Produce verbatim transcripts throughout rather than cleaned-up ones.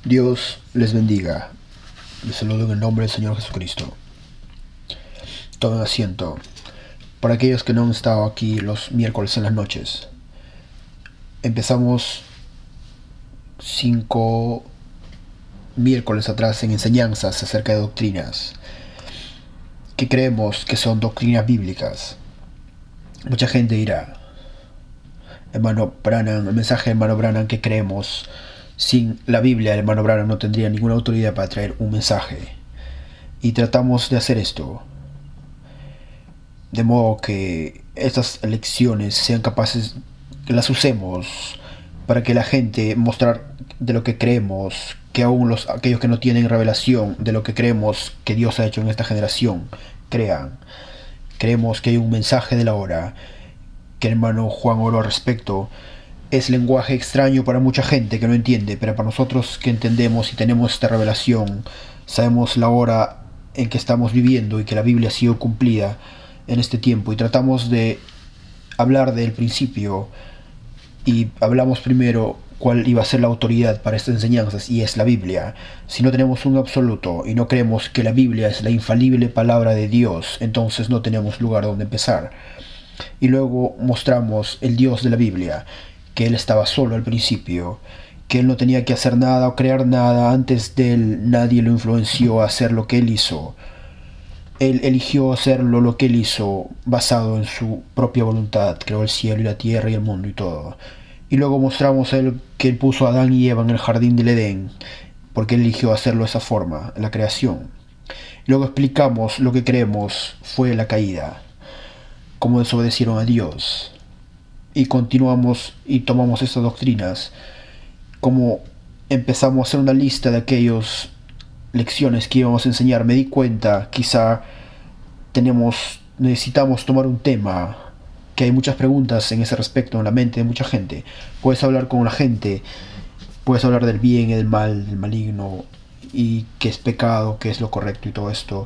Dios les bendiga. Les saludo en el nombre del Señor Jesucristo. Tomen asiento. Para aquellos que no han estado aquí los miércoles en las noches, empezamos cinco miércoles atrás en enseñanzas acerca de doctrinas que creemos que son doctrinas bíblicas. Mucha gente dirá, hermano Branham, el mensaje de hermano Branham que creemos, sin la Biblia el hermano Branham no tendría ninguna autoridad para traer un mensaje. Y tratamos de hacer esto de modo que estas lecciones sean capaces, que las usemos para que la gente mostrar de lo que creemos, que aún los, aquellos que no tienen revelación de lo que creemos que Dios ha hecho en esta generación, crean. Creemos que hay un mensaje de la hora, que el hermano Juan oró al respecto. Es lenguaje extraño para mucha gente que no entiende, pero para nosotros que entendemos y tenemos esta revelación, sabemos la hora en que estamos viviendo y que la Biblia ha sido cumplida en este tiempo, y tratamos de hablar del principio y hablamos primero cuál iba a ser la autoridad para estas enseñanzas, y es la Biblia. Si no tenemos un absoluto y no creemos que la Biblia es la infalible palabra de Dios, entonces no tenemos lugar donde empezar. Y luego mostramos el Dios de la Biblia, que Él estaba solo al principio, que Él no tenía que hacer nada o crear nada antes de Él, nadie lo influenció a hacer lo que Él hizo. Él eligió hacerlo lo que Él hizo basado en su propia voluntad. Creó el cielo y la tierra y el mundo y todo. Y luego mostramos a Él que Él puso a Adán y Eva en el jardín del Edén, porque Él eligió hacerlo de esa forma, en la creación. Y luego explicamos lo que creemos fue la caída, cómo desobedecieron a Dios. Y continuamos y tomamos estas doctrinas, como empezamos a hacer una lista de aquellos lecciones que íbamos a enseñar. Me di cuenta, quizá tenemos, necesitamos tomar un tema, que hay muchas preguntas en ese respecto en la mente de mucha gente. Puedes hablar con la gente, puedes hablar del bien y del mal, del maligno, y qué es pecado, qué es lo correcto y todo esto,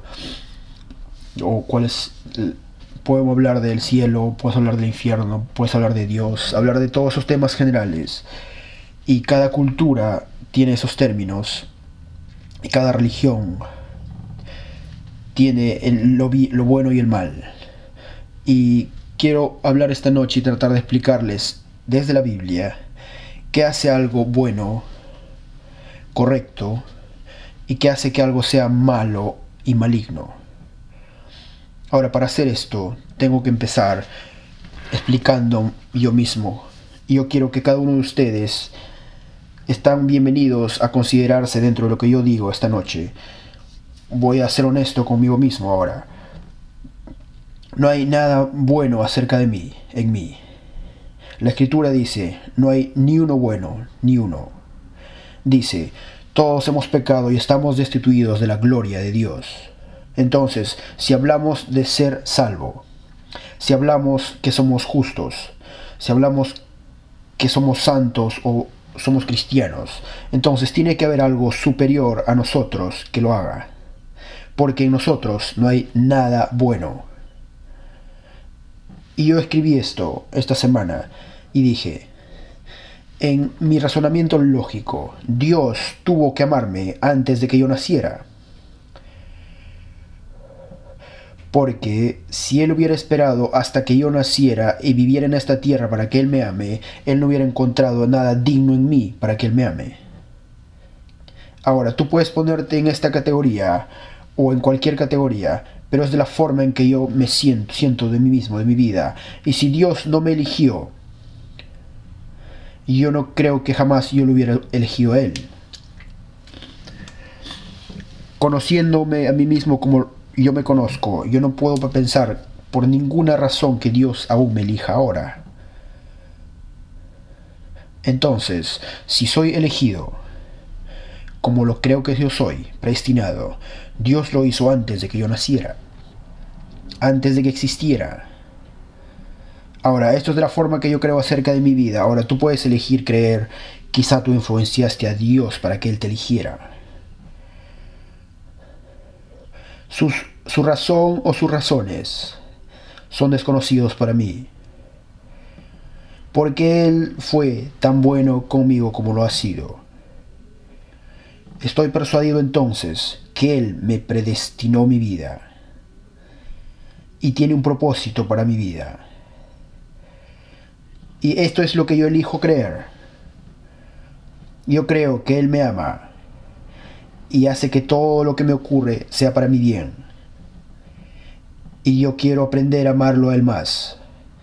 o cuál es, podemos hablar del cielo, puedes hablar del infierno, puedes hablar de Dios, hablar de todos esos temas generales, y cada cultura tiene esos términos. Y cada religión tiene el, lo, lo bueno y el mal. Y quiero hablar esta noche y tratar de explicarles desde la Biblia qué hace algo bueno, correcto, y qué hace que algo sea malo y maligno. Ahora, para hacer esto, tengo que empezar explicando yo mismo. Y yo quiero que cada uno de ustedes están bienvenidos a considerarse dentro de lo que yo digo esta noche. Voy a ser honesto conmigo mismo ahora. No hay nada bueno acerca de mí, en mí. La Escritura dice, no hay ni uno bueno, ni uno. Dice, todos hemos pecado y estamos destituidos de la gloria de Dios. Entonces, si hablamos de ser salvo, si hablamos que somos justos, si hablamos que somos santos o somos cristianos, entonces tiene que haber algo superior a nosotros que lo haga, porque en nosotros no hay nada bueno. Y yo escribí esto esta semana y dije, en mi razonamiento lógico, Dios tuvo que amarme antes de que yo naciera, porque si Él hubiera esperado hasta que yo naciera y viviera en esta tierra para que Él me ame, Él no hubiera encontrado nada digno en mí para que Él me ame. Ahora, tú puedes ponerte en esta categoría o en cualquier categoría, pero es de la forma en que yo me siento, siento de mí mismo, de mi vida. Y si Dios no me eligió, yo no creo que jamás yo lo hubiera elegido a Él. Conociéndome a mí mismo como yo me conozco, yo no puedo pensar por ninguna razón que Dios aún me elija ahora. Entonces, si soy elegido, como lo creo que yo soy, predestinado, Dios lo hizo antes de que yo naciera, antes de que existiera. Ahora, esto es de la forma que yo creo acerca de mi vida. Ahora, tú puedes elegir creer, quizá tú influenciaste a Dios para que Él te eligiera. Sus, su razón o sus razones son desconocidos para mí, porque Él fue tan bueno conmigo como lo ha sido. Estoy persuadido entonces que Él me predestinó mi vida y tiene un propósito para mi vida. Y esto es lo que yo elijo creer. Yo creo que Él me ama y hace que todo lo que me ocurre sea para mi bien. Y yo quiero aprender a amarlo a Él más.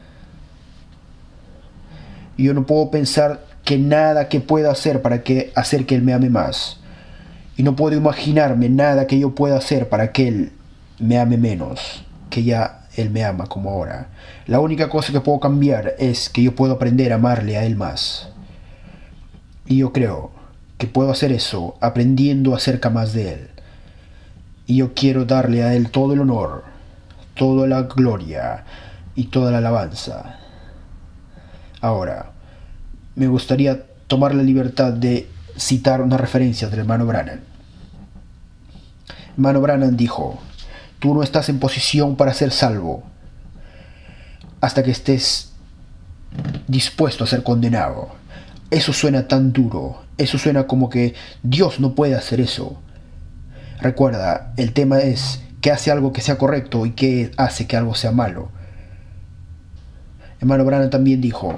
Yo no puedo pensar que nada que pueda hacer para que, hacer que Él me ame más. Y no puedo imaginarme nada que yo pueda hacer para que Él me ame menos, que ya Él me ama como ahora. La única cosa que puedo cambiar es que yo puedo aprender a amarle a Él más. Y yo creo que puedo hacer eso aprendiendo acerca más de Él. Y yo quiero darle a Él todo el honor, toda la gloria y toda la alabanza. Ahora, me gustaría tomar la libertad de citar una referencia del hermano Branham. Hermano Branham dijo: tú no estás en posición para ser salvo hasta que estés dispuesto a ser condenado. Eso suena tan duro, eso suena como que Dios no puede hacer eso. Recuerda, el tema es qué hace algo que sea correcto y qué hace que algo sea malo. Hermano Branham también dijo: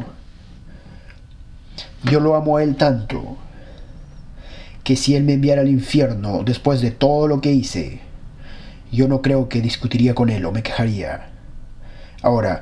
yo lo amo a Él tanto que si Él me enviara al infierno después de todo lo que hice, yo no creo que discutiría con Él o me quejaría. Ahora,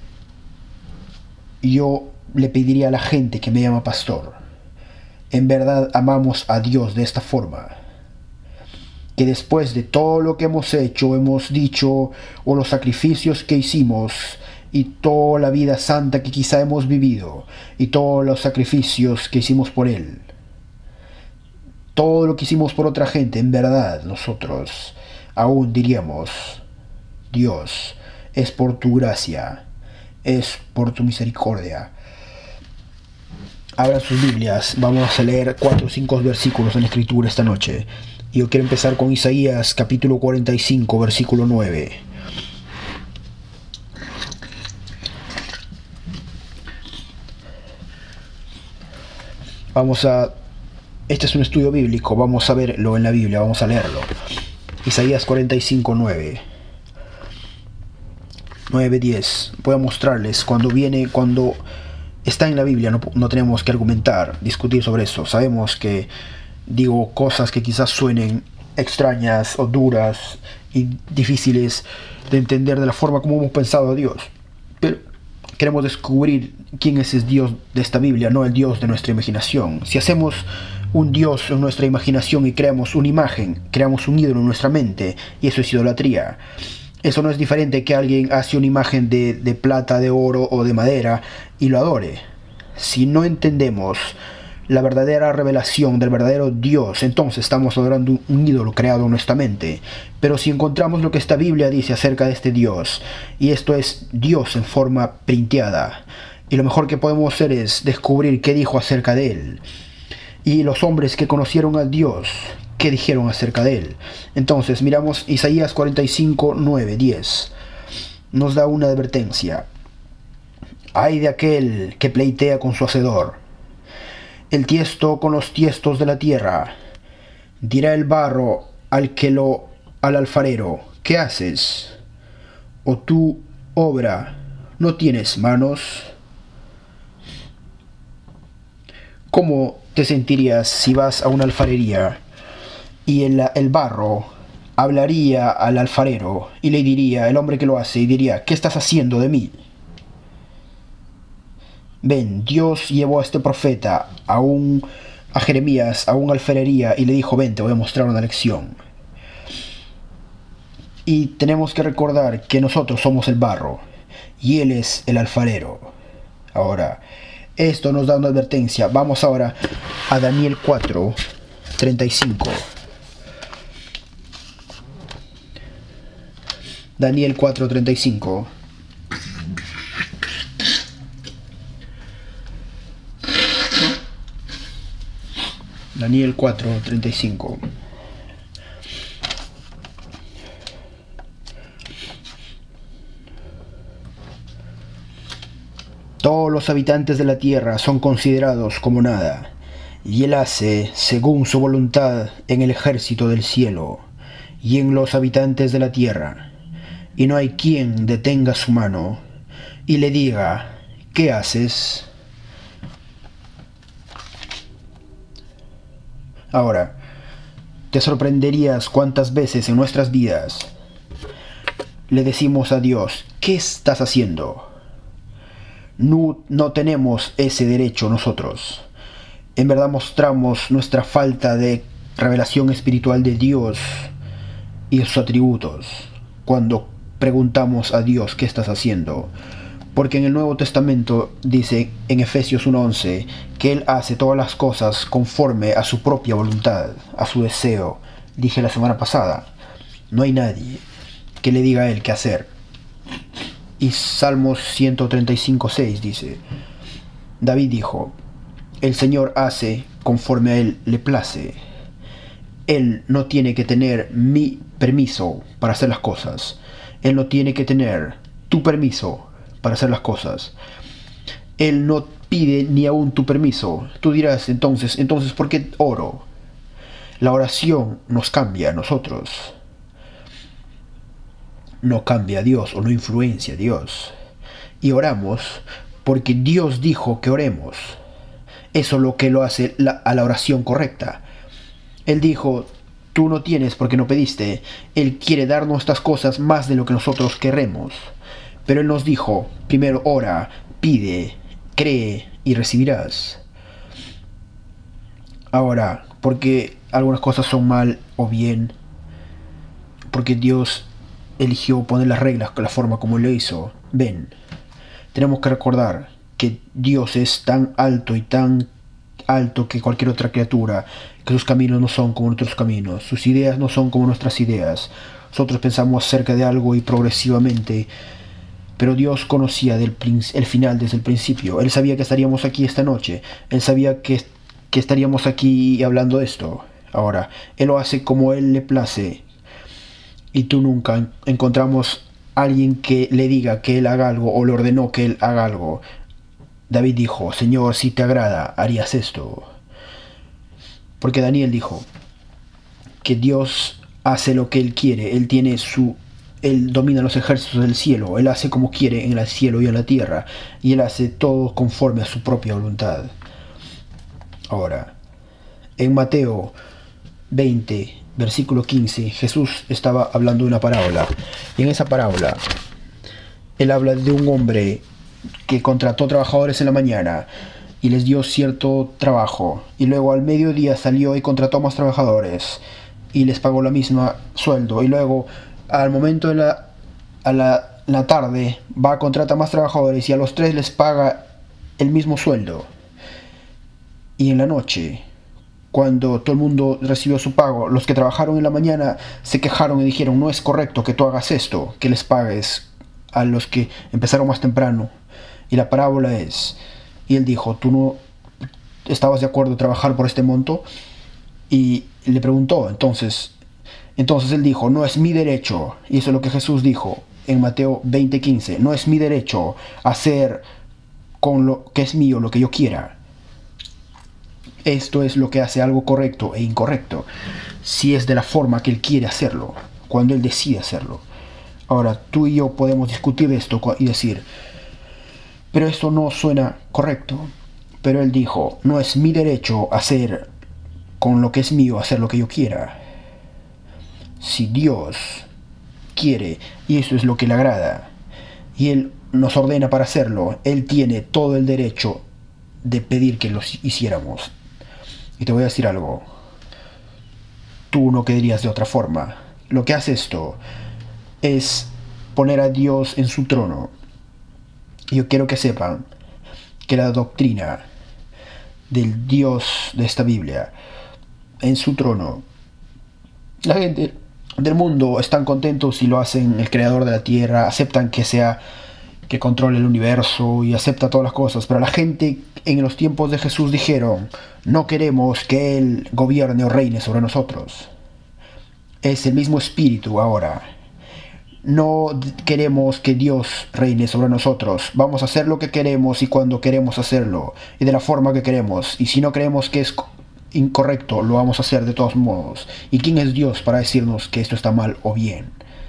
yo le pediría a la gente que me llama pastor: en verdad amamos a Dios de esta forma, que después de todo lo que hemos hecho, hemos dicho, o los sacrificios que hicimos, y toda la vida santa que quizá hemos vivido, y todos los sacrificios que hicimos por Él, todo lo que hicimos por otra gente, en verdad nosotros aún diríamos: Dios, es por tu gracia, es por tu misericordia. Abran sus Biblias, vamos a leer cuatro o cinco versículos en la Escritura esta noche. Y yo quiero empezar con Isaías capítulo cuarenta y cinco, versículo nueve. Vamos a... Este es un estudio bíblico, vamos a verlo en la Biblia, vamos a leerlo. Isaías cuarenta y cinco, nueve. nueve, diez. Voy a mostrarles cuando viene, cuando está en la Biblia, no, no tenemos que argumentar, discutir sobre eso. Sabemos que digo cosas que quizás suenen extrañas o duras y difíciles de entender de la forma como hemos pensado a Dios. Pero queremos descubrir quién es ese Dios de esta Biblia, no el Dios de nuestra imaginación. Si hacemos un Dios en nuestra imaginación y creamos una imagen, creamos un ídolo en nuestra mente, y eso es idolatría. Eso no es diferente que alguien hace una imagen de, de plata, de oro o de madera y lo adore. Si no entendemos la verdadera revelación del verdadero Dios, entonces estamos adorando un ídolo creado en nuestra mente. Pero si encontramos lo que esta Biblia dice acerca de este Dios, y esto es Dios en forma printeada, y lo mejor que podemos hacer es descubrir qué dijo acerca de Él, y los hombres que conocieron a Dios, qué dijeron acerca de Él. Entonces miramos Isaías cuarenta y cinco, nueve, diez. Nos da una advertencia: ay de aquel que pleitea con su hacedor, el tiesto con los tiestos de la tierra. Dirá el barro al que lo al alfarero: ¿qué haces? ¿O tú, obra, no tienes manos? ¿Cómo te sentirías si vas a una alfarería y el, el barro hablaría al alfarero y le diría, el hombre que lo hace, y diría: ¿qué estás haciendo de mí? Ven, Dios llevó a este profeta, a, un, a Jeremías, a una alfarería y le dijo: ven, te voy a mostrar una lección. Y tenemos que recordar que nosotros somos el barro y Él es el alfarero. Ahora, esto nos da una advertencia. Vamos ahora a Daniel cuatro, treinta y cinco. Daniel cuatro, treinta y cinco. Daniel cuatro, treinta y cinco. Todos los habitantes de la tierra son considerados como nada, y Él hace según su voluntad en el ejército del cielo y en los habitantes de la tierra, y no hay quien detenga su mano y le diga: ¿qué haces? Ahora, te sorprenderías cuántas veces en nuestras vidas le decimos a Dios: ¿qué estás haciendo? No, no tenemos ese derecho nosotros. En verdad mostramos nuestra falta de revelación espiritual de Dios y sus atributos cuando preguntamos a Dios: ¿qué estás haciendo? Porque en el Nuevo Testamento dice en Efesios uno once que Él hace todas las cosas conforme a su propia voluntad, a su deseo. Dije la semana pasada, no hay nadie que le diga a Él qué hacer. Y Salmos ciento treinta y cinco seis dice, David dijo: el Señor hace conforme a Él le place. Él no tiene que tener mi permiso para hacer las cosas. Él no tiene que tener tu permiso para hacer las cosas. Él no pide ni aún tu permiso. Tú dirás entonces, entonces ¿por qué oro? La oración nos cambia a nosotros. No cambia a Dios o no influencia a Dios. Y oramos porque Dios dijo que oremos. Eso es lo que lo hace la, a la oración correcta. Él dijo: tú no tienes porque no pediste. Él quiere darnos estas cosas más de lo que nosotros queremos. Pero Él nos dijo: primero ora, pide, cree y recibirás. Ahora, porque algunas cosas son mal o bien, porque Dios eligió poner las reglas con la forma como Él lo hizo. Ven, tenemos que recordar que Dios es tan alto y tan alto que cualquier otra criatura, que sus caminos no son como nuestros caminos, sus ideas no son como nuestras ideas. Nosotros pensamos acerca de algo y progresivamente, pero Dios conocía del el final desde el principio. Él sabía que estaríamos aquí esta noche. Él sabía que, que estaríamos aquí hablando de esto. Ahora, Él lo hace como Él le place. Y tú nunca encontramos a alguien que le diga que Él haga algo o le ordenó que Él haga algo. David dijo: Señor, si te agrada, harías esto. Porque Daniel dijo que Dios hace lo que Él quiere. Él tiene su... Él domina los ejércitos del cielo. Él hace como quiere en el cielo y en la tierra. Y Él hace todo conforme a su propia voluntad. Ahora, en Mateo veinte, versículo quince, Jesús estaba hablando de una parábola. Y en esa parábola, Él habla de un hombre que contrató trabajadores en la mañana y les dio cierto trabajo. Y luego al mediodía salió y contrató más trabajadores y les pagó la misma sueldo. Y luego al momento de la, a la, la tarde va a contratar más trabajadores y a los tres les paga el mismo sueldo. Y en la noche, cuando todo el mundo recibió su pago, los que trabajaron en la mañana se quejaron y dijeron: no es correcto que tú hagas esto, que les pagues a los que empezaron más temprano. Y la parábola es, y él dijo: ¿tú no estabas de acuerdo en trabajar por este monto? Y le preguntó, entonces, entonces él dijo: no es mi derecho. Y eso es lo que Jesús dijo en Mateo veinte quince: no es mi derecho hacer con lo que es mío lo que yo quiera. Esto es lo que hace algo correcto e incorrecto, si es de la forma que Él quiere hacerlo, cuando Él decide hacerlo. Ahora, tú y yo podemos discutir esto y decir: pero esto no suena correcto. Pero Él dijo: no es mi derecho hacer con lo que es mío, hacer lo que yo quiera. Si Dios quiere, y eso es lo que le agrada, y Él nos ordena para hacerlo, Él tiene todo el derecho de pedir que lo hiciéramos. Y te voy a decir algo: tú no quedarías de otra forma. Lo que hace esto es poner a Dios en su trono. Y yo quiero que sepan que la doctrina del Dios de esta Biblia en su trono, la gente del mundo están contentos si lo hacen el creador de la tierra, aceptan que sea que controle el universo y acepta todas las cosas, pero la gente en los tiempos de Jesús dijeron: no queremos que Él gobierne o reine sobre nosotros. Es el mismo espíritu ahora. No queremos que Dios reine sobre nosotros. Vamos a hacer lo que queremos y cuando queremos hacerlo y de la forma que queremos. Y si no creemos que es incorrecto, lo vamos a hacer de todos modos. ¿Y quién es Dios para decirnos que esto está mal o bien?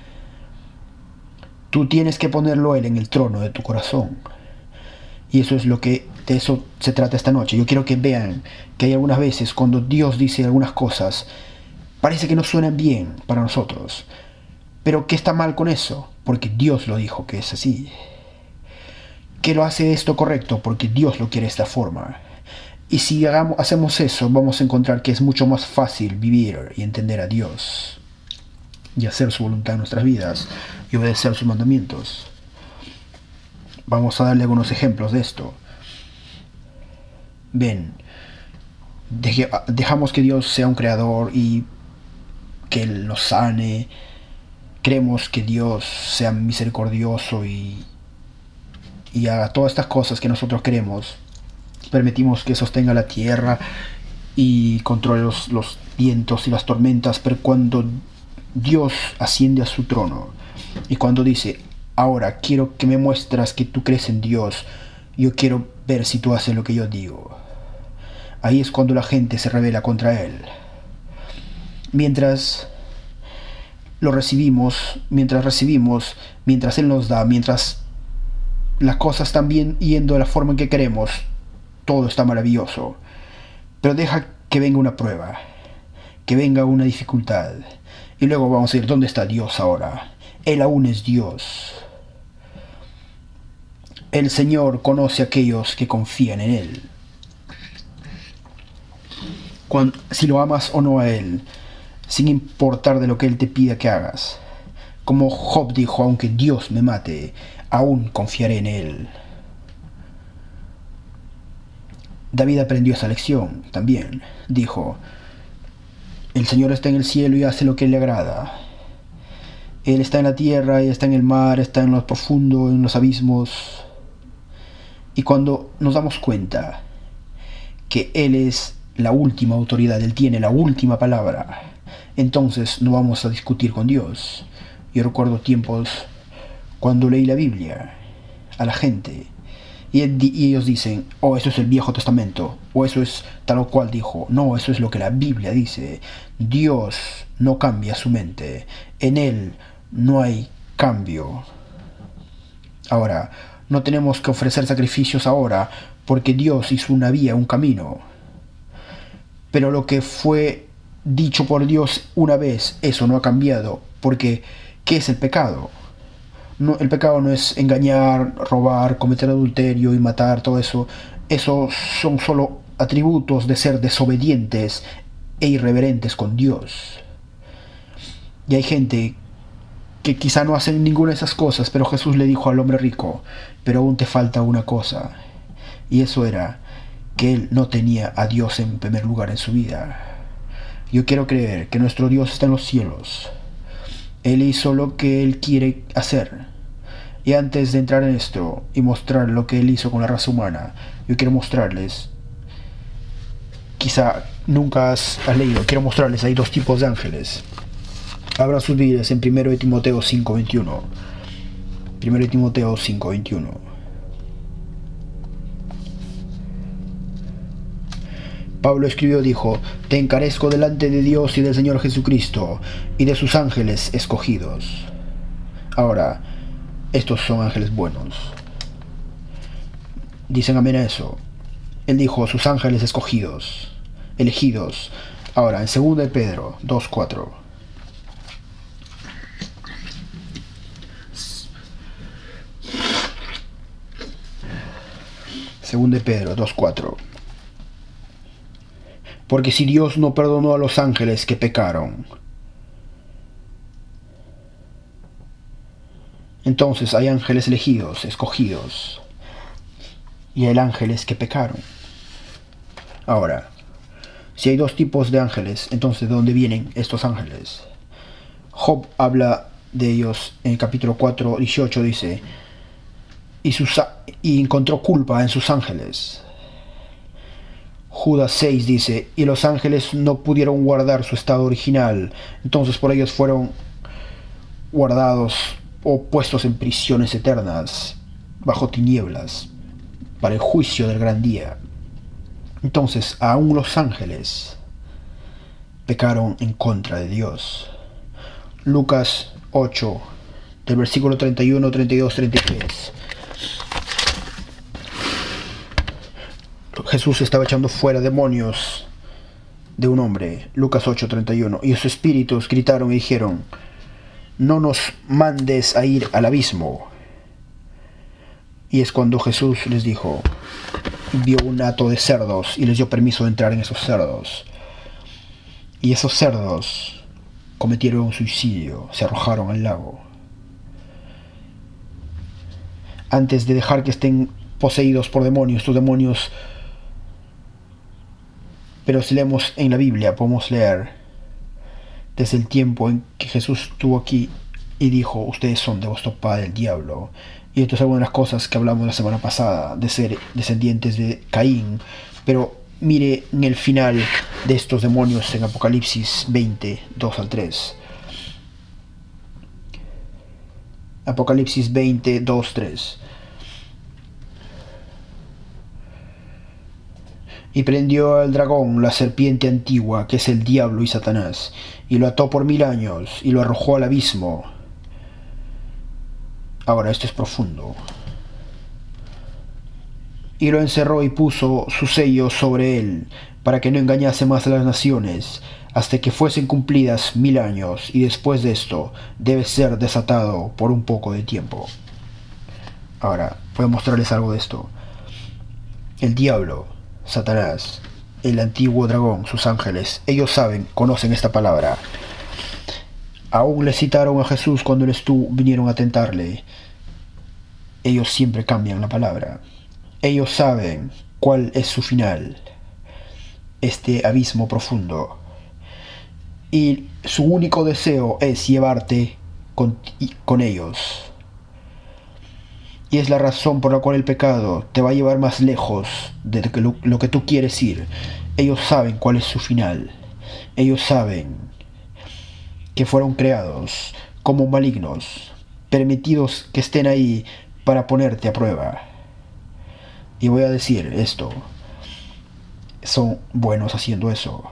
Tú tienes que ponerlo a Él en el trono de tu corazón. Y eso es lo que de eso se trata esta noche. Yo quiero que vean que hay algunas veces cuando Dios dice algunas cosas, parece que no suenan bien para nosotros. Pero ¿qué está mal con eso? Porque Dios lo dijo que es así. ¿Qué lo hace esto correcto? Porque Dios lo quiere de esta forma. Y si hagamos, hacemos eso, vamos a encontrar que es mucho más fácil vivir y entender a Dios. Y hacer su voluntad en nuestras vidas. Y obedecer sus mandamientos. Vamos a darle algunos ejemplos de esto. Ven, deje, dejamos que Dios sea un creador y que Él nos sane. Creemos que Dios sea misericordioso y, y haga todas estas cosas que nosotros queremos. Permitimos que sostenga la tierra y controle los, los vientos y las tormentas. Pero cuando Dios asciende a su trono y cuando dice, ahora quiero que me muestras que tú crees en Dios, yo quiero ver si tú haces lo que yo digo. Ahí es cuando la gente se rebela contra Él. Mientras lo recibimos, mientras recibimos, mientras Él nos da, mientras las cosas están bien yendo de la forma en que queremos, todo está maravilloso. Pero deja que venga una prueba, que venga una dificultad. Y luego vamos a ir, ¿dónde está Dios ahora? Él aún es Dios. El Señor conoce a aquellos que confían en Él. Cuando, si lo amas o no a Él, sin importar de lo que Él te pida que hagas. Como Job dijo, aunque Dios me mate, aún confiaré en Él. David aprendió esa lección también. Dijo, el Señor está en el cielo y hace lo que le agrada. Él está en la tierra, y está en el mar, está en lo profundo, en los abismos. Y cuando nos damos cuenta que Él es la última autoridad, Él tiene la última palabra, entonces no vamos a discutir con Dios. Yo recuerdo tiempos cuando leí la Biblia a la gente y, y ellos dicen, oh, eso es el Viejo Testamento, o eso es tal o cual dijo. No, eso es lo que la Biblia dice. Dios no cambia su mente, en Él no hay cambio. Ahora, no tenemos que ofrecer sacrificios ahora porque Dios hizo una vía, un camino. Pero lo que fue dicho por Dios una vez, eso no ha cambiado. Porque, ¿qué es el pecado? No, el pecado no es engañar, robar, cometer adulterio y matar, todo eso. Esos son solo atributos de ser desobedientes e irreverentes con Dios. Y hay gente que quizá no hacen ninguna de esas cosas, pero Jesús le dijo al hombre rico, pero aún te falta una cosa. Y eso era que él no tenía a Dios en primer lugar en su vida. Yo quiero creer que nuestro Dios está en los cielos. Él hizo lo que Él quiere hacer. Y antes de entrar en esto y mostrar lo que Él hizo con la raza humana, yo quiero mostrarles, quizá nunca has, has leído, quiero mostrarles, hay dos tipos de ángeles. Abran sus Biblias en primero de Timoteo cinco veintiuno. primero de Timoteo cinco veintiuno. Pablo escribió, dijo, te encarezco delante de Dios y del Señor Jesucristo y de sus ángeles escogidos. Ahora, estos son ángeles buenos. Dicen amén a eso. Él dijo, sus ángeles escogidos, elegidos. Ahora, en segunda de Pedro dos cuatro. segunda de Pedro dos cuatro. Porque si Dios no perdonó a los ángeles que pecaron, entonces hay ángeles elegidos, escogidos, y hay ángeles que pecaron. Ahora, si hay dos tipos de ángeles, entonces ¿de dónde vienen estos ángeles? Job habla de ellos en el capítulo cuatro, dieciocho, dice, y, sus, y encontró culpa en sus ángeles. Judas seis dice, y los ángeles no pudieron guardar su estado original, entonces por ellos fueron guardados o puestos en prisiones eternas, bajo tinieblas, para el juicio del gran día. Entonces, aún los ángeles pecaron en contra de Dios. Lucas ocho, del versículo treinta y uno, treinta y dos, treinta y tres. Jesús estaba echando fuera demonios de un hombre. Lucas ocho, treinta y uno. Y los espíritus gritaron y dijeron: no nos mandes a ir al abismo. Y es cuando Jesús les dijo, vio un hato de cerdos y les dio permiso de entrar en esos cerdos. Y esos cerdos cometieron un suicidio, se arrojaron al lago. Antes de dejar que estén poseídos por demonios, estos demonios... Pero si leemos en la Biblia, podemos leer desde el tiempo en que Jesús estuvo aquí y dijo, ustedes son de vuestro padre el diablo. Y esto es alguna de las cosas que hablamos la semana pasada, de ser descendientes de Caín. Pero mire en el final de estos demonios en Apocalipsis veinte, dos al tres. Apocalipsis veinte, dos, tres. Y prendió al dragón, la serpiente antigua, que es el diablo y Satanás, y lo ató por mil años, y lo arrojó al abismo. Ahora, esto es profundo. Y lo encerró y puso su sello sobre él, para que no engañase más a las naciones, hasta que fuesen cumplidas mil años, y después de esto debe ser desatado por un poco de tiempo. Ahora, voy a mostrarles algo de esto. El diablo, Satanás, el antiguo dragón, sus ángeles, ellos saben, conocen esta palabra. Aún le citaron a Jesús cuando él estuvo, vinieron a tentarle. Ellos siempre cambian la palabra. Ellos saben cuál es su final, este abismo profundo. Y su único deseo es llevarte con, con ellos. Y es la razón por la cual el pecado te va a llevar más lejos de lo, lo que tú quieres ir. Ellos saben cuál es su final. Ellos saben que fueron creados como malignos, permitidos que estén ahí para ponerte a prueba. Y voy a decir esto, son buenos haciendo eso.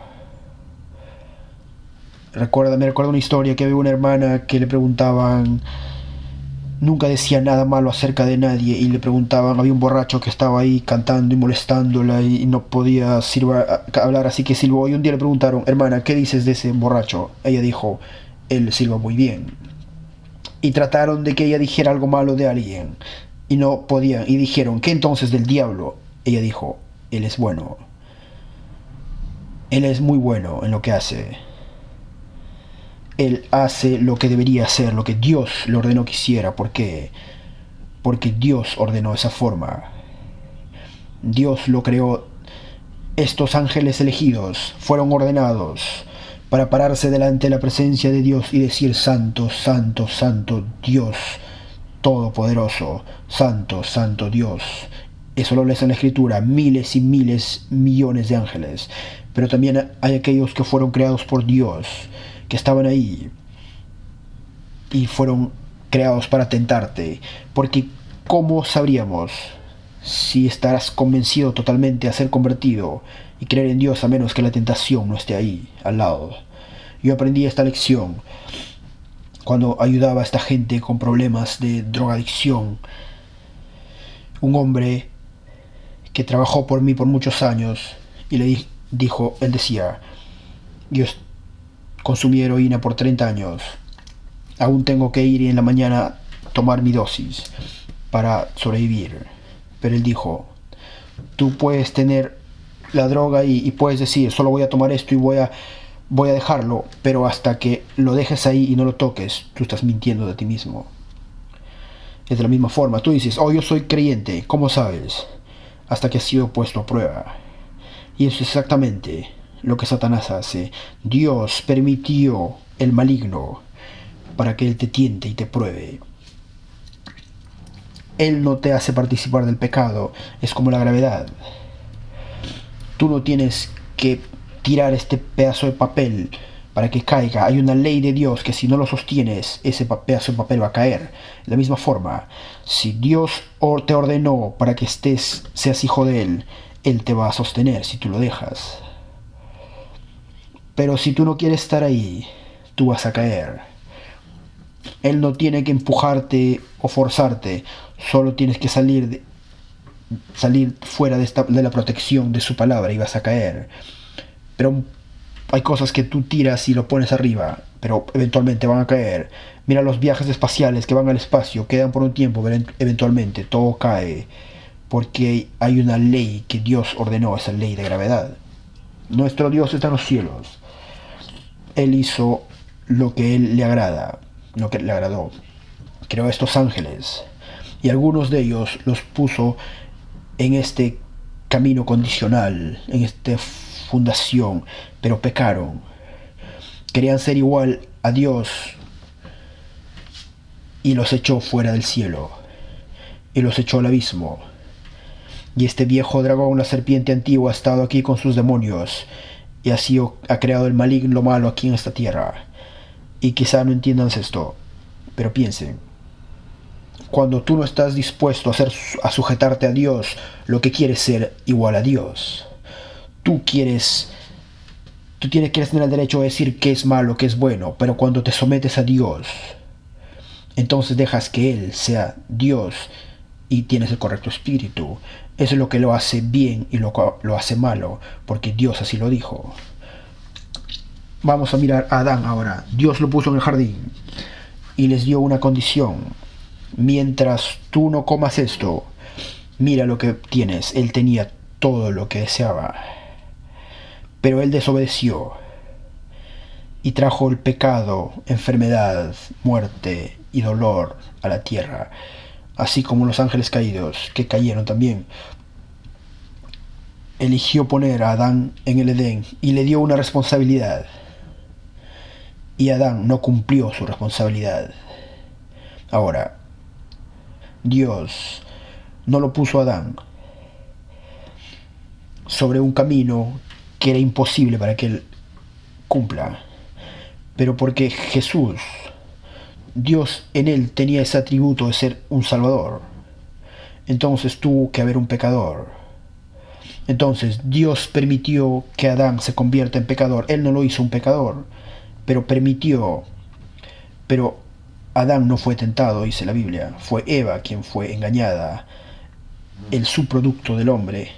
Recuerda, me recuerdo una historia que había una hermana que le preguntaban, nunca decía nada malo acerca de nadie, y le preguntaban, había un borracho que estaba ahí cantando y molestándola y no podía silbar, hablar, así que silbó, y un día le preguntaron, hermana, ¿qué dices de ese borracho? Ella dijo, él silba muy bien. Y trataron de que ella dijera algo malo de alguien, y no podían, y dijeron, ¿qué entonces del diablo? Ella dijo, él es bueno. Él es muy bueno en lo que hace. Él hace lo que debería hacer, lo que Dios le ordenó que hiciera. ¿Por qué? Porque Dios ordenó esa forma. Dios lo creó. Estos ángeles elegidos fueron ordenados para pararse delante de la presencia de Dios y decir, Santo, Santo, Santo, Dios Todopoderoso, Santo, Santo Dios. Eso lo lees en la Escritura, miles y miles, millones de ángeles. Pero también hay aquellos que fueron creados por Dios, que estaban ahí y fueron creados para tentarte, porque ¿cómo sabríamos si estarás convencido totalmente a ser convertido y creer en Dios a menos que la tentación no esté ahí, al lado? Yo aprendí esta lección cuando ayudaba a esta gente con problemas de drogadicción. Un hombre que trabajó por mí por muchos años y le di- dijo, él decía, yo consumí heroína por treinta años, aún tengo que ir en la mañana a tomar mi dosis para sobrevivir. Pero él dijo, tú puedes tener la droga y, y puedes decir, solo voy a tomar esto y voy a, voy a dejarlo, pero hasta que lo dejes ahí y no lo toques, tú estás mintiendo de ti mismo. Es de la misma forma, tú dices, oh, yo soy creyente, ¿cómo sabes? Hasta que has sido puesto a prueba. Y eso es exactamente lo que Satanás hace. Dios permitió el maligno para que él te tiente y te pruebe. Él no te hace participar del pecado, es como la gravedad. Tú no tienes que tirar este pedazo de papel para que caiga. Hay una ley de Dios que si no lo sostienes, ese pedazo de papel va a caer. De la misma forma, si Dios te ordenó para que estés, seas hijo de Él, Él te va a sostener si tú lo dejas. Pero si tú no quieres estar ahí, tú vas a caer. Él no tiene que empujarte o forzarte, solo tienes que salir de, salir fuera de, esta, de la protección de su palabra y vas a caer. Pero hay cosas que tú tiras y lo pones arriba, pero eventualmente van a caer. Mira los viajes espaciales que van al espacio, quedan por un tiempo, pero eventualmente todo cae, porque hay una ley que Dios ordenó, esa ley de gravedad. Nuestro Dios está en los cielos. Él hizo lo que Él le agrada, lo que le agradó. Creó estos ángeles y algunos de ellos los puso en este camino condicional, en esta fundación, pero pecaron. Querían ser igual a Dios y los echó fuera del cielo y los echó al abismo. Y este viejo dragón, la serpiente antigua, ha estado aquí con sus demonios y así ha creado el maligno, lo malo aquí en esta tierra. Y quizá no entiendan esto, pero piensen. Cuando tú no estás dispuesto a, hacer, a sujetarte a Dios, lo que quieres ser igual a Dios. Tú quieres, tú tienes, quieres tener el derecho a decir qué es malo, qué es bueno, pero cuando te sometes a Dios, entonces dejas que Él sea Dios y tienes el correcto espíritu. Eso es lo que lo hace bien y lo, lo hace malo, porque Dios así lo dijo. Vamos a mirar a Adán ahora. Dios lo puso en el jardín y les dio una condición. Mientras tú no comas esto, mira lo que tienes. Él tenía todo lo que deseaba, pero él desobedeció y trajo el pecado, enfermedad, muerte y dolor a la tierra, así como los ángeles caídos que cayeron también. Eligió poner a Adán en el Edén y le dio una responsabilidad, y Adán no cumplió su responsabilidad. Ahora, Dios no lo puso a Adán sobre un camino que era imposible para que él cumpla, pero porque Jesús, Dios en él tenía ese atributo de ser un salvador, entonces tuvo que haber un pecador. Entonces Dios permitió que Adán se convierta en pecador. Él no lo hizo un pecador, pero permitió. Pero Adán no fue tentado, dice la Biblia. Fue Eva quien fue engañada, el subproducto del hombre.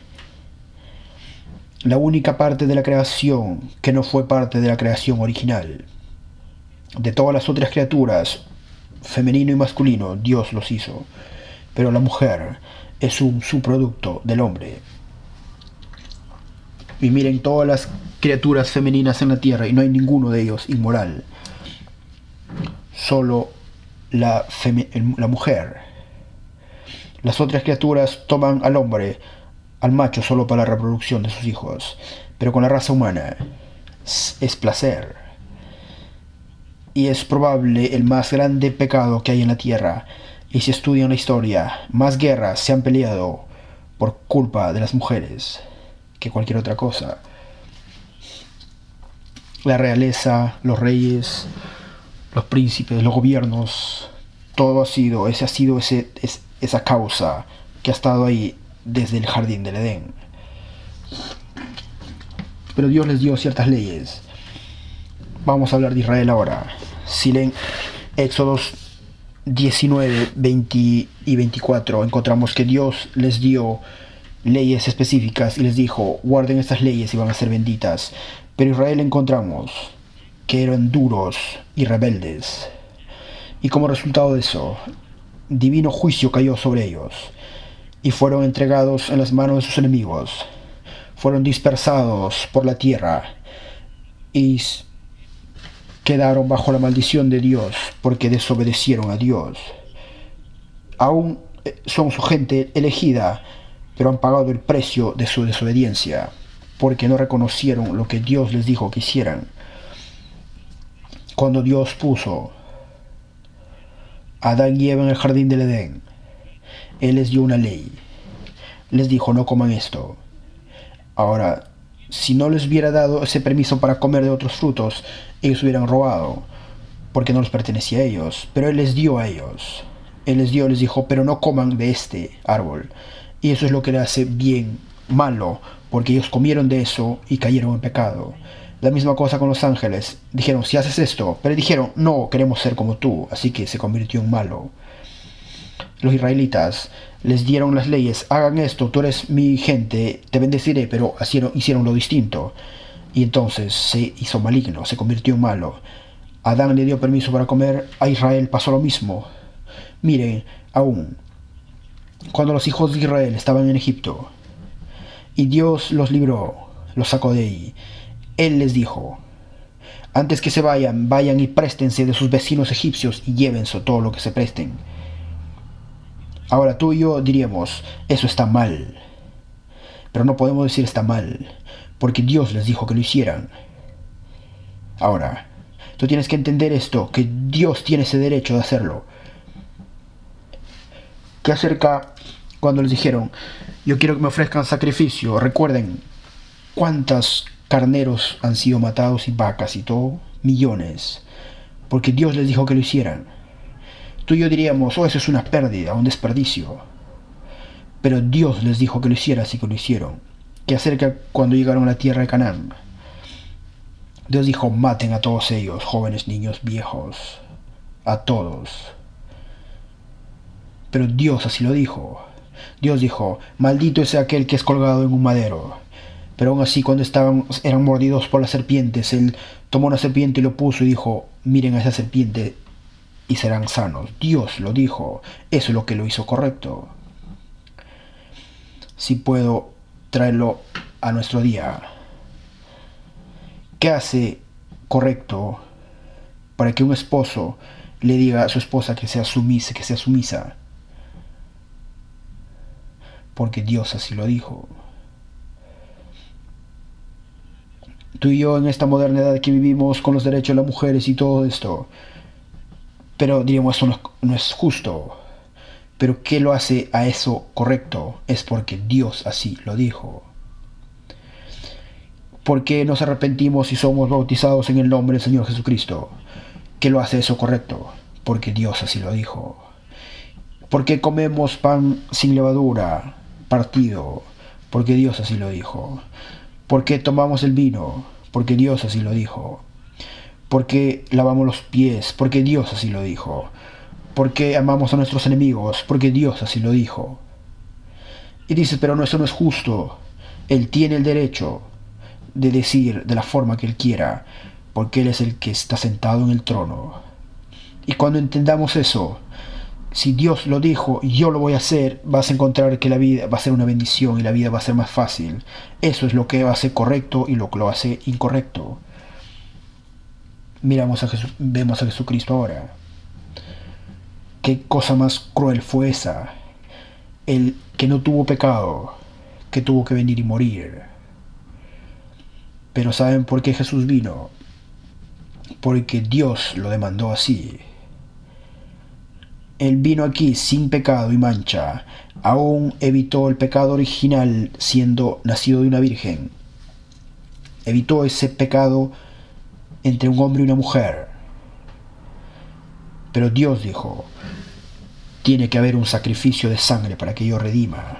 La única parte de la creación que no fue parte de la creación original. De todas las otras criaturas, femenino y masculino, Dios los hizo. Pero la mujer es un subproducto del hombre. Y miren todas las criaturas femeninas en la tierra y no hay ninguno de ellos inmoral. Solo la, la mujer. Las otras criaturas toman al hombre, al macho, solo para la reproducción de sus hijos. Pero con la raza humana es, es placer. Y es probable el más grande pecado que hay en la tierra. Y si estudian la historia, más guerras se han peleado por culpa de las mujeres que cualquier otra cosa. La realeza, los reyes, los príncipes, los gobiernos, todo ha sido, ese ha sido ese, es, esa causa que ha estado ahí desde el jardín del Edén. Pero Dios les dio ciertas leyes. Vamos a hablar de Israel ahora. Si leen Éxodos diecinueve, veinte y veinticuatro, encontramos que Dios les dio leyes específicas y les dijo: guarden estas leyes y van a ser benditas. Pero Israel encontramos que eran duros y rebeldes, y como resultado de eso, divino juicio cayó sobre ellos y fueron entregados en las manos de sus enemigos. Fueron dispersados por la tierra y quedaron bajo la maldición de Dios porque desobedecieron a Dios. Aún son su gente elegida, pero han pagado el precio de su desobediencia porque no reconocieron lo que Dios les dijo que hicieran. Cuando Dios puso a Adán y Eva en el jardín del Edén, Él les dio una ley. Les dijo: no coman esto. Ahora, si no les hubiera dado ese permiso para comer de otros frutos, ellos hubieran robado, porque no les pertenecía a ellos. Pero Él les dio a ellos. Él les dio, les dijo: pero no coman de este árbol. Y eso es lo que le hace bien malo, porque ellos comieron de eso y cayeron en pecado. La misma cosa con los ángeles. Dijeron, si haces esto, pero dijeron, no, queremos ser como tú, así que se convirtió en malo. Los israelitas les dieron las leyes, hagan esto, tú eres mi gente, te bendeciré, pero hicieron, hicieron lo distinto. Y entonces se hizo maligno, se convirtió en malo. Adán le dio permiso para comer, a Israel pasó lo mismo. Miren, aún, cuando los hijos de Israel estaban en Egipto, y Dios los libró, los sacó de ahí, Él les dijo, antes que se vayan, vayan y préstense de sus vecinos egipcios y llévense todo lo que se presten. Ahora tú y yo diríamos, eso está mal. Pero no podemos decir está mal, porque Dios les dijo que lo hicieran. Ahora, tú tienes que entender esto, que Dios tiene ese derecho de hacerlo. ¿Qué acerca cuando les dijeron, yo quiero que me ofrezcan sacrificio? Recuerden, ¿cuántos carneros han sido matados y vacas y todo? Millones. Porque Dios les dijo que lo hicieran. Tú y yo diríamos, oh, eso es una pérdida, un desperdicio. Pero Dios les dijo que lo hiciera, así que lo hicieron. ¿Qué acerca cuando llegaron a la tierra de Canaán? Dios dijo, maten a todos ellos, jóvenes, niños, viejos, a todos. Pero Dios así lo dijo. Dios dijo, maldito es aquel que es colgado en un madero. Pero aún así, cuando estaban, eran mordidos por las serpientes, Él tomó una serpiente y lo puso y dijo, miren a esa serpiente y serán sanos. Dios lo dijo. Eso es lo que lo hizo correcto. Si puedo traerlo a nuestro día. ¿Qué hace correcto para que un esposo le diga a su esposa que sea sumisa, que sea sumisa? Porque Dios así lo dijo. Tú y yo en esta modernidad que vivimos con los derechos de las mujeres y todo esto, pero diríamos eso no es, no es justo. Pero ¿qué lo hace a eso correcto? Es porque Dios así lo dijo. ¿Por qué nos arrepentimos y somos bautizados en el nombre del Señor Jesucristo? ¿Qué lo hace eso correcto? Porque Dios así lo dijo. ¿Por qué comemos pan sin levadura, partido? Porque Dios así lo dijo. ¿Por qué tomamos el vino? Porque Dios así lo dijo. ¿Por qué lavamos los pies? Porque Dios así lo dijo. ¿Por qué amamos a nuestros enemigos? Porque Dios así lo dijo. Y dices, pero no, eso no es justo. Él tiene el derecho de decir de la forma que Él quiera, porque Él es el que está sentado en el trono. Y cuando entendamos eso, si Dios lo dijo y yo lo voy a hacer, vas a encontrar que la vida va a ser una bendición y la vida va a ser más fácil. Eso es lo que hace correcto y lo que lo hace incorrecto. Miramos a Jesús, vemos a Jesucristo ahora. ¿Qué cosa más cruel fue esa? El que no tuvo pecado, que tuvo que venir y morir. Pero ¿saben por qué Jesús vino? Porque Dios lo demandó así. Él vino aquí sin pecado y mancha. Aún evitó el pecado original siendo nacido de una virgen. Evitó ese pecado entre un hombre y una mujer. Pero Dios dijo, tiene que haber un sacrificio de sangre para que yo redima.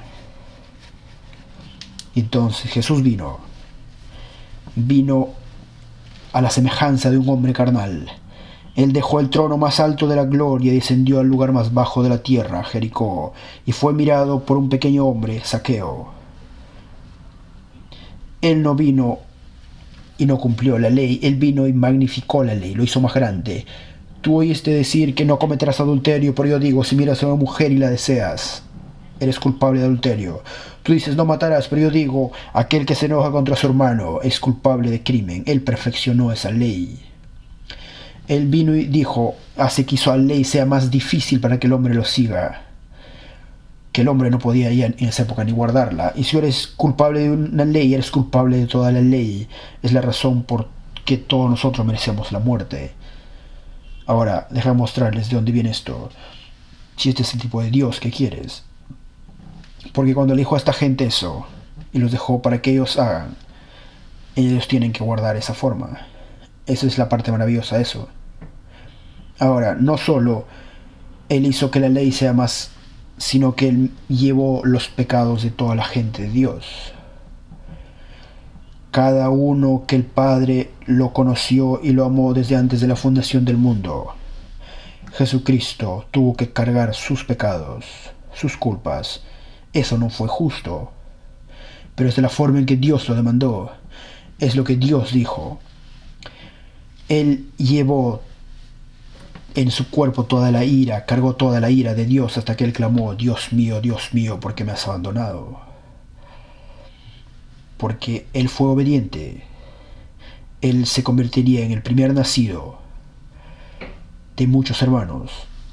Y entonces Jesús vino. Vino a la semejanza de un hombre carnal. Él dejó el trono más alto de la gloria y descendió al lugar más bajo de la tierra, Jericó, y fue mirado por un pequeño hombre, Zaqueo. Él no vino y no cumplió la ley, él vino y magnificó la ley, lo hizo más grande. Tú oíste decir que no cometerás adulterio, pero yo digo, si miras a una mujer y la deseas, eres culpable de adulterio. Tú dices, no matarás, pero yo digo, aquel que se enoja contra su hermano es culpable de crimen. Él perfeccionó esa ley. Él vino y dijo, hace que esa ley sea más difícil para que el hombre lo siga. Que el hombre no podía ya en esa época ni guardarla. Y si eres culpable de una ley, eres culpable de toda la ley. Es la razón por que todos nosotros merecemos la muerte. Ahora, déjame mostrarles de dónde viene esto. Si este es el tipo de Dios que quieres. Porque cuando le dijo a esta gente eso, y los dejó para que ellos hagan, ellos tienen que guardar esa forma. Esa es la parte maravillosa de eso. Ahora, no solo Él hizo que la ley sea más, sino que Él llevó los pecados de toda la gente de Dios. cada uno que el Padre lo conoció y lo amó desde antes de la fundación del mundo. Jesucristo tuvo que cargar sus pecados, sus culpas. Eso no fue justo, pero es de la forma en que Dios lo demandó. Es lo que Dios dijo. Él llevó en su cuerpo toda la ira, cargó toda la ira de Dios hasta que él clamó: Dios mío, Dios mío, ¿por qué me has abandonado? Porque él fue obediente. Él se convertiría en el primer nacido de muchos hermanos.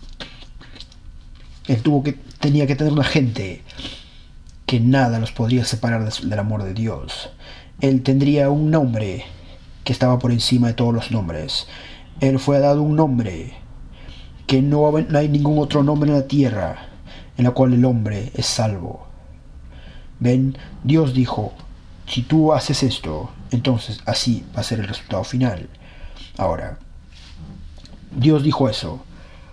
Él tuvo que, tenía que tener una gente que nada los podría separar de, del amor de Dios. Él tendría un nombre que estaba por encima de todos los nombres. Él fue dado un nombre que no, no hay ningún otro nombre en la tierra en la cual el hombre es salvo. Ven, Dios dijo: si tú haces esto, entonces así va a ser el resultado final. Ahora, Dios dijo eso.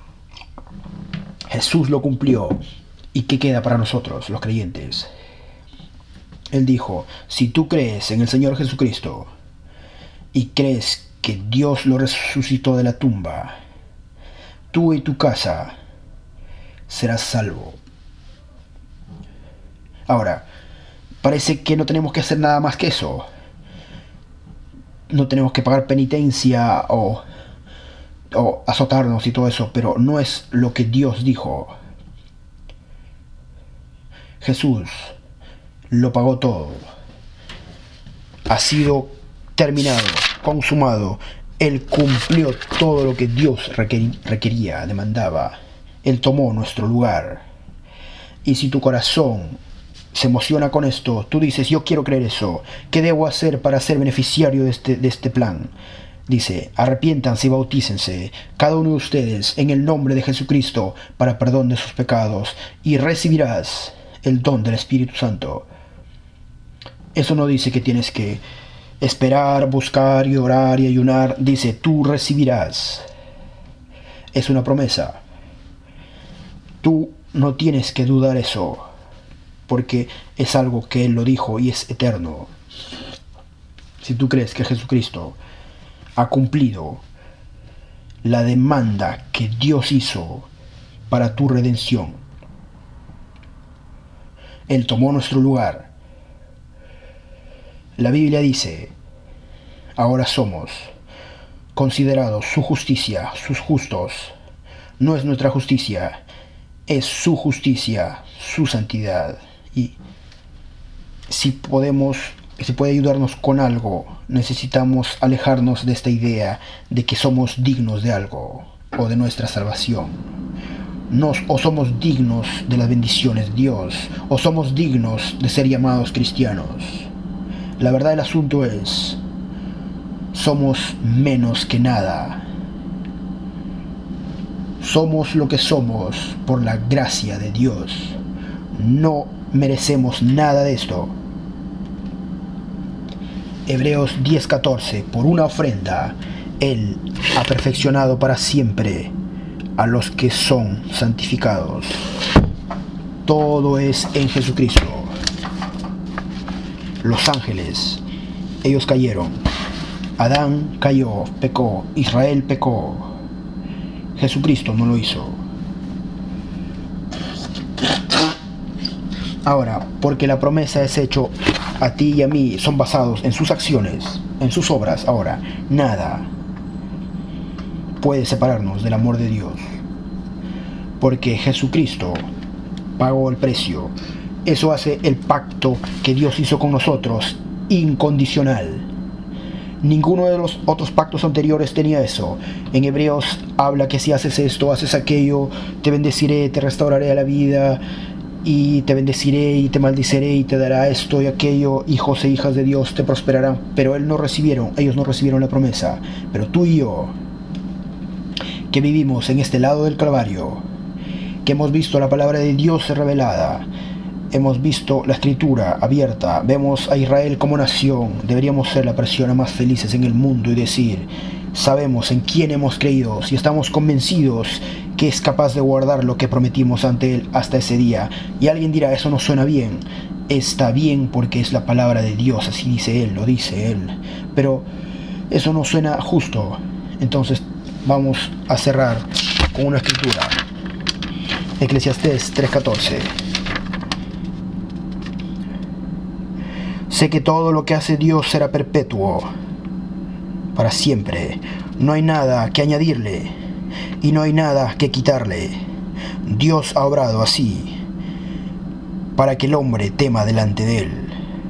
Jesús lo cumplió. ¿Y qué queda para nosotros, los creyentes? Él dijo: si tú crees en el Señor Jesucristo y crees que Dios lo resucitó de la tumba, tú y tu casa serás salvo. Ahora, parece que no tenemos que hacer nada más que eso. No tenemos que pagar penitencia o, o azotarnos y todo eso, pero no es lo que Dios dijo. Jesús lo pagó todo. Ha sido terminado, consumado. Él cumplió todo lo que Dios requería, demandaba. Él tomó nuestro lugar. Y si tu corazón se emociona con esto, tú dices: yo quiero creer eso, ¿qué debo hacer para ser beneficiario de este, de este plan? Dice: arrepiéntanse y bautícense, cada uno de ustedes, en el nombre de Jesucristo, para perdón de sus pecados, y recibirás el don del Espíritu Santo. Eso no dice que tienes que esperar, buscar y orar y ayunar. Dice: tú recibirás. Es una promesa. Tú no tienes que dudar eso, porque es algo que Él lo dijo y es eterno. Si tú crees que Jesucristo ha cumplido la demanda que Dios hizo para tu redención, Él tomó nuestro lugar. La Biblia dice: ahora somos considerados su justicia, sus justos. No es nuestra justicia, es su justicia, su santidad. Y si podemos, si puede ayudarnos con algo, necesitamos alejarnos de esta idea de que somos dignos de algo o de nuestra salvación. Nos, o somos dignos de las bendiciones de Dios, o somos dignos de ser llamados cristianos. La verdad del asunto es: somos menos que nada. Somos lo que somos por la gracia de Dios. No merecemos nada de esto. Hebreos diez catorce: por una ofrenda Él ha perfeccionado para siempre a los que son santificados. Todo es en Jesucristo. Los ángeles, ellos cayeron. Adán cayó, pecó. Israel pecó. Jesucristo no lo hizo. Ahora, porque la promesa es hecho a ti y a mí, son basados en sus acciones, en sus obras. Ahora, nada puede separarnos del amor de Dios, porque Jesucristo pagó el precio. Eso hace el pacto que Dios hizo con nosotros incondicional. Ninguno de los otros pactos anteriores tenía eso. En Hebreos habla que si haces esto, haces aquello, te bendeciré, te restauraré a la vida, y te bendeciré y te maldiciré y te dará esto y aquello, hijos e hijas de Dios te prosperarán. Pero él no recibieron, ellos no recibieron la promesa. Pero tú y yo, que vivimos en este lado del Calvario, que hemos visto la palabra de Dios revelada, hemos visto la escritura abierta, vemos a Israel como nación, deberíamos ser las personas más felices en el mundo y decir: Sabemos en quién hemos creído y estamos convencidos que es capaz de guardar lo que prometimos ante Él hasta ese día. Y alguien dirá, eso no suena bien. Está bien porque es la palabra de Dios, así dice Él, lo dice Él. Pero eso no suena justo. Entonces vamos a cerrar con una escritura. Eclesiastés tres catorce. Sé que todo lo que hace Dios será perpetuo, para siempre. No hay nada que añadirle y no hay nada que quitarle. Dios ha obrado así para que el hombre tema delante de Él.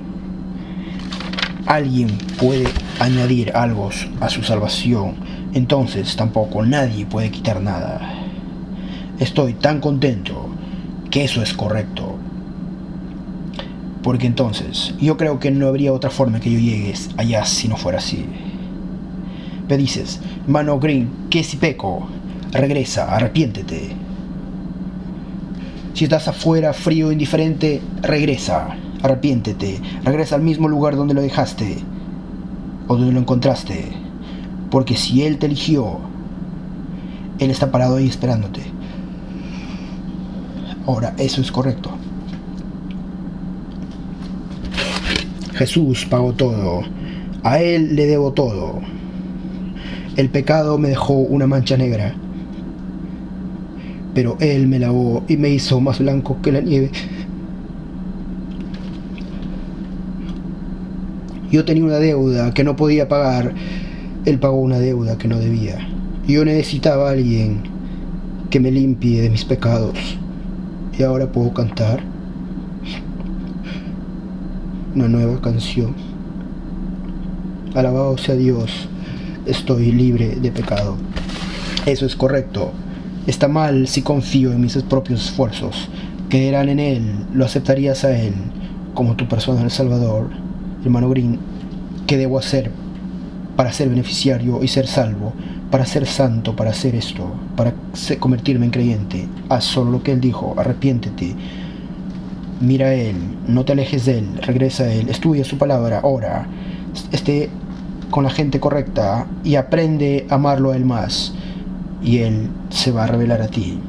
Alguien puede añadir algo a su salvación, entonces tampoco nadie puede quitar nada. Estoy tan contento que eso es correcto, porque entonces yo creo que no habría otra forma que yo llegue allá si no fuera así. Me dices, mano Green, que si peco, regresa, arrepiéntete. Si estás afuera, frío, indiferente, regresa, arrepiéntete, regresa al mismo lugar donde lo dejaste o donde lo encontraste, porque si Él te eligió, Él está parado ahí esperándote. Ahora, eso es correcto. Jesús pagó todo, a Él le debo todo. El pecado me dejó una mancha negra, pero Él me lavó y me hizo más blanco que la nieve. Yo tenía una deuda que no podía pagar, Él pagó una deuda que no debía. Yo necesitaba a alguien que me limpie de mis pecados, y ahora puedo cantar una nueva canción. Alabado sea Dios, estoy libre de pecado. Eso es correcto. Está mal si confío en mis propios esfuerzos. Creerán en Él, lo aceptarías a Él como tu personal Salvador. Hermano Green, ¿qué debo hacer para ser beneficiario y ser salvo? Para ser santo, para hacer esto, para convertirme en creyente. Haz solo lo que Él dijo, arrepiéntete. Mira a Él, no te alejes de Él, regresa a Él, estudia su palabra, ora, esté con la gente correcta y aprende a amarlo a Él más, y Él se va a revelar a ti.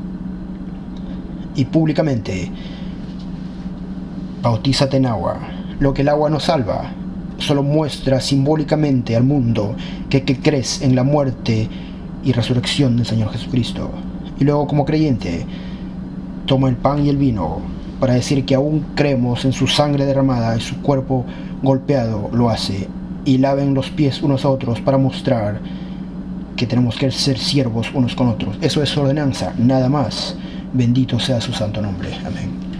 Y públicamente, bautízate en agua. Lo que el agua no salva, solo muestra simbólicamente al mundo que, que crees en la muerte y resurrección del Señor Jesucristo. Y luego, como creyente, toma el pan y el vino para decir que aún creemos en su sangre derramada y su cuerpo golpeado lo hace, y laven los pies unos a otros para mostrar que tenemos que ser siervos unos con otros. Eso es ordenanza, nada más. Bendito sea su santo nombre. Amén.